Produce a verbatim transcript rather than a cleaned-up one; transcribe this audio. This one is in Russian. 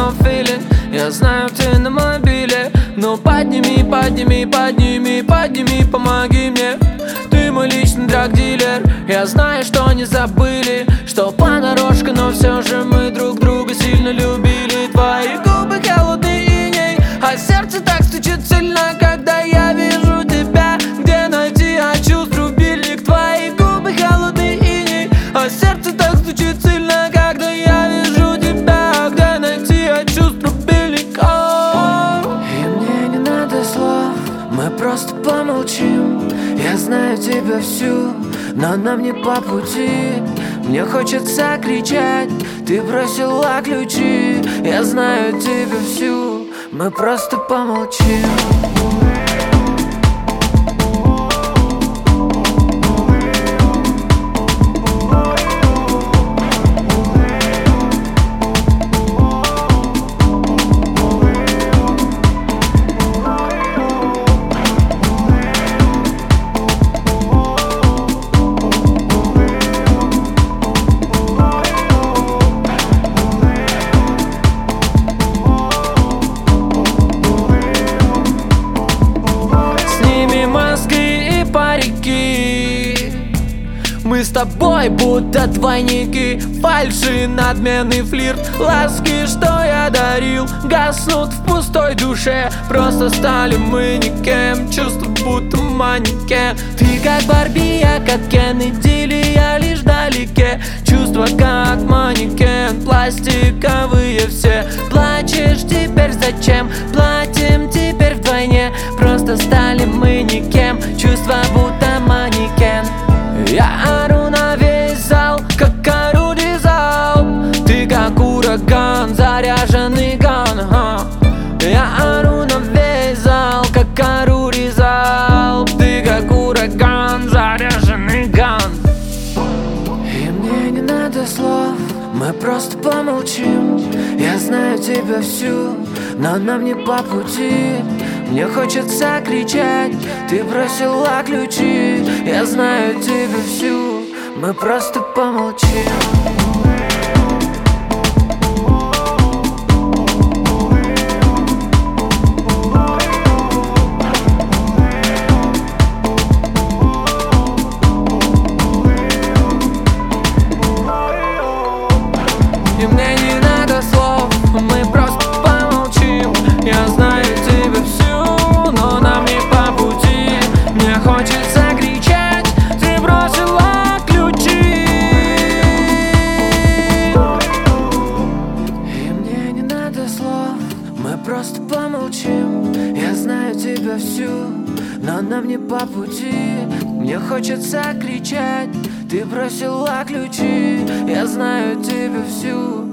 no feeling. Я знаю, ты на мобиле, но подними, подними, подними, подними, помоги мне. Ты мой личный драг-дилер. Я знаю, что не забыли, что понарошку, но все же мы друг друга сильно любили. Твои губы холодный иней, а сердце так стучит сильно, когда я вижу тебя. Где найти от чувств рубильник? Твои губы холодный иней, а сердце так стучит сильно, когда я вижу тебя. Где найти от чувств рубильник? О-о-о. И мне не надо слов, мы просто помолчим. Я знаю тебя всю, но нам не по пути. Мне хочется кричать, ты бросила ключи. Я знаю тебя всю, мы просто помолчим. Мы с тобой будто двойники, фальши, надменный флирт. Ласки, что я дарил, гаснут в пустой душе. Просто стали мы никем, чувства будто манекен. Ты как Барби, я как Кен, идиллия, я лишь вдалеке. Чувства как манекен, пластиковые все. Плачешь теперь зачем, платим теперь вдвойне. Просто стали мы никем, чувства будто манекен. Я ору на весь зал, как орудие залп. Ты как ураган, заряженный ган, ага. Я ору на весь зал, как орудие залп. Ты как ураган, заряженный ган. И мне не надо слов, мы просто помолчим. Я знаю тебя всю, но нам не по пути. Мне хочется кричать, ты бросила ключи. Я знаю тебя всю, мы просто помолчим. И мне не надо слов, мы просто помолчим. Я знаю тебя всю, но нам не по пути. Мне хочется кричать, ты бросила ключи. И мне не надо слов, мы просто помолчим. Я знаю тебя всю, но нам не по пути. Мне хочется кричать, ты бросила ключи. Я знаю тебя всю,